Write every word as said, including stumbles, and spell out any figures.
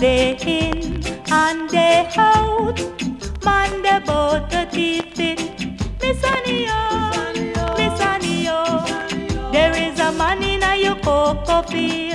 Day in and day out, man the boat the teeth in. Miss Anio, Miss Anio, there is a man in a your cocoa field.